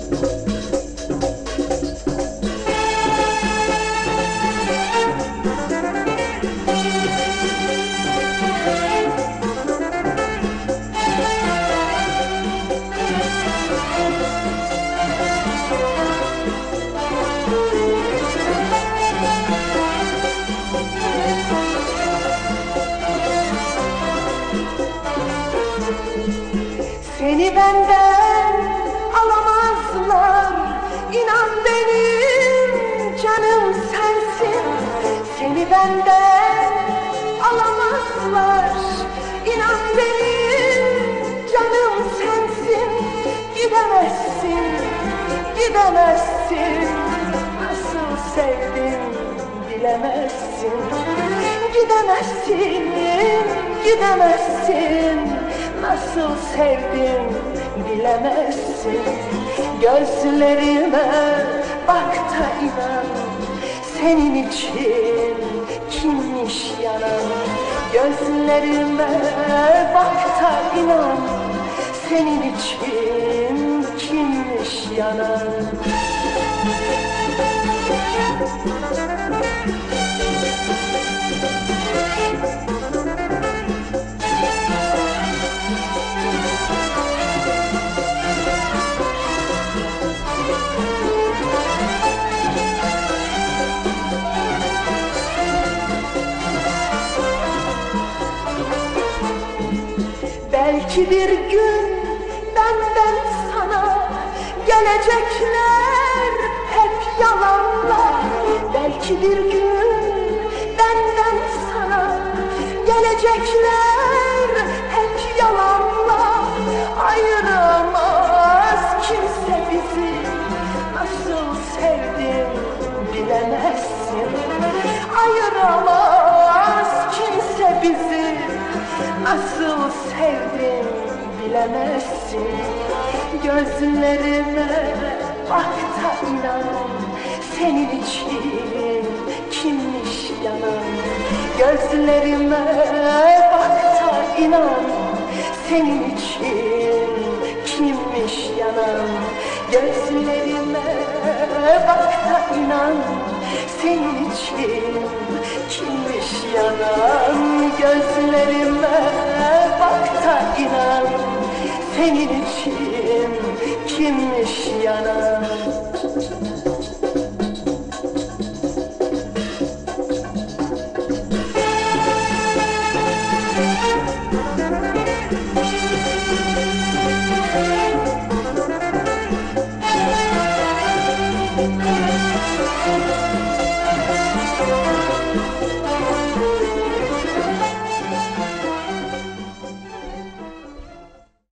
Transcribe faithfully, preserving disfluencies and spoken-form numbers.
Seni benden alamazlar, inan benim canım sensin. Seni benden alamazlar, inan benim canım sensin. Gidemezsin, gidemezsin, nasıl sevdim bilemezsin. Gidemezsin, gidemezsin, nasıl sevdim bilemezsin. Gözlerime bak da inan, senin için kimmiş yanan. Gözlerime bak da inan, senin için kimmiş yanan. Belki bir gün benden sana gelecekler hep yalanlar. Belki bir gün benden sana gelecekler hep yalanlar. Ayıramaz kimse bizi, nasıl sevdim bilemezsin. Ayıramaz kimse bizi, nasıl sevdim bilemezsin. Gözlerime bak da inan, senin için kimmiş yanan. Gözlerime bak da inan, senin için kimmiş yanan. Gözlerime bak da inan, senin için kimmiş yanan. Gözlerime bak da inan, senin için kimmiş yanan.